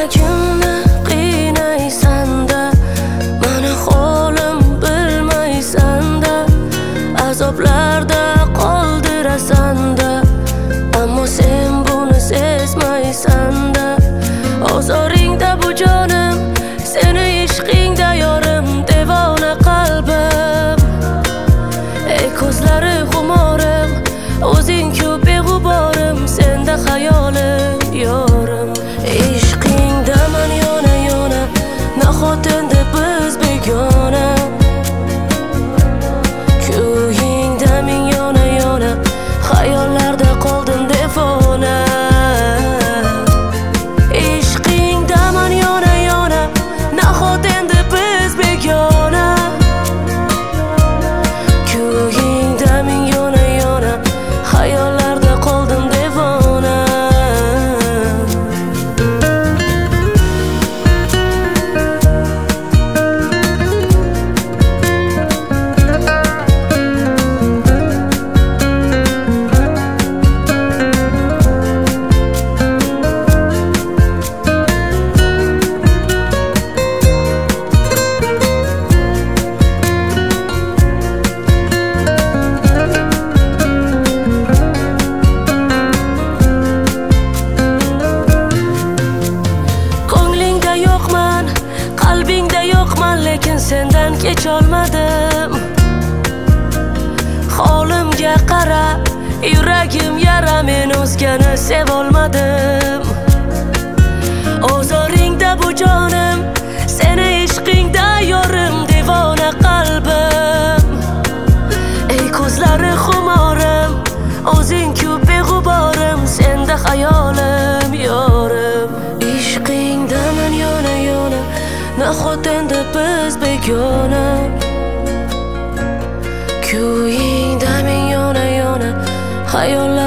Yuragimni qiynaysanda, mani holim bilmaysanda, azoblarda qoldirasanda, ammo sen buni sezmaysanda. Ozoringda bu jonim, seni ishqingda yorim, devona qalbim. Ey ko'zlari xumorim, o'zing-ku beg'uborim, senda xayolim yorim. Ishqingda man yona-yona, nahot endi biz begona. Kuyingda men yona-yona, xayollarda qoldim devona. Ishqingda man yona-yona, nahot endi biz begona. Kuyingda men yona-yona, xayollarda qoldim devona. Ko'nglingda yo'qman, qalbingda yo'qman, lekin sendan kecholmadim. Holimga qara, yuragim yara, men o'zgani sevolmadim. Ozoringda bu jonim, seni ishqingda yorim, devona qalbim. Ey ko'zlari xumorim, o'zing-ku beg'uborim, senda xayolim yorim. Ishqingda man yona-yona, nahot endi biz begona. Kuyingda men yona-yona, xayollar